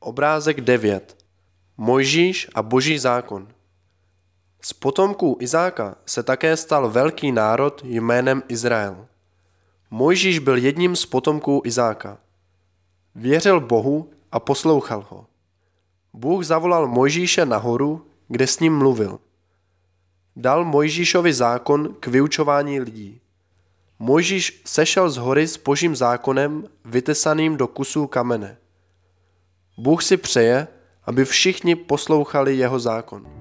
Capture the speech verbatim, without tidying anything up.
Obrázek devět. Mojžíš a boží zákon. Z potomků Izáka se také stal velký národ jménem Izrael. Mojžíš byl jedním z potomků Izáka. Věřil Bohu a poslouchal ho. Bůh zavolal Mojžíše nahoru, kde s ním mluvil. Dal Mojžíšovi zákon k vyučování lidí. Mojžíš sešel z hory s božím zákonem vytesaným do kusů kamene. Bůh si přeje, aby všichni poslouchali jeho zákon.